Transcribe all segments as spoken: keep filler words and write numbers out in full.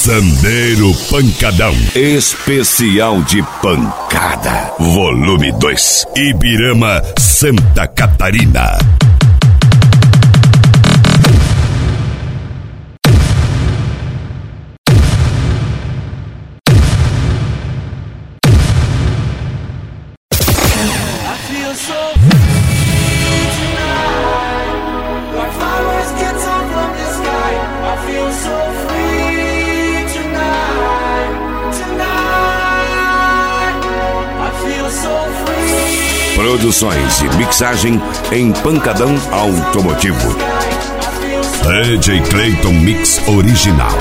Sandeiro Pancadão, especial de pancada, volume dois, Ibirama, Santa Catarina. Produções e mixagem em Pancadão Automotivo. D J Clayton Mix Original.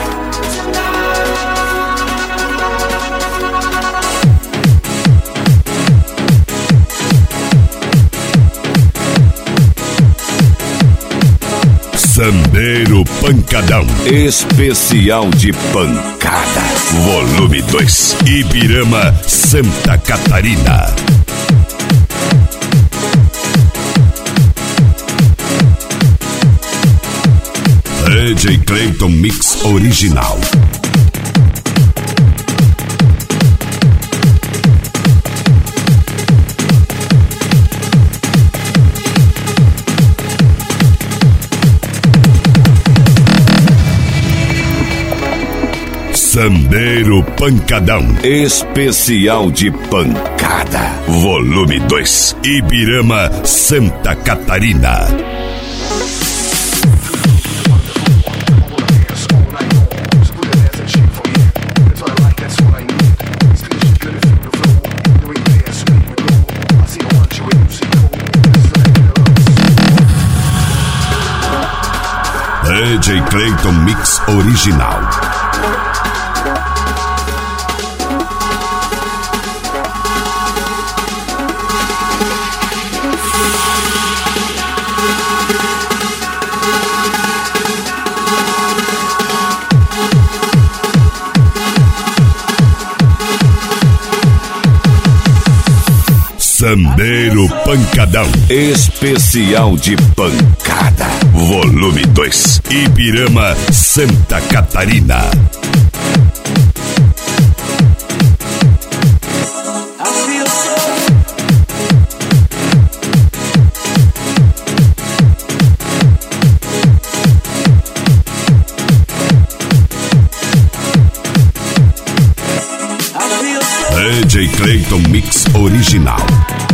Sandeiro Pancadão, especial de pancada, volume dois, Ibirama, Santa Catarina. D J Clayton Mix Original. Sandeiro Pancadão, especial de pancada, volume dois, Ibirama, Santa Catarina. D J Clayton Mix Original. Sandeiro Pancadão, especial de pancada, volume dois, Ibirama, Santa Catarina. D J Clayton Mix Original.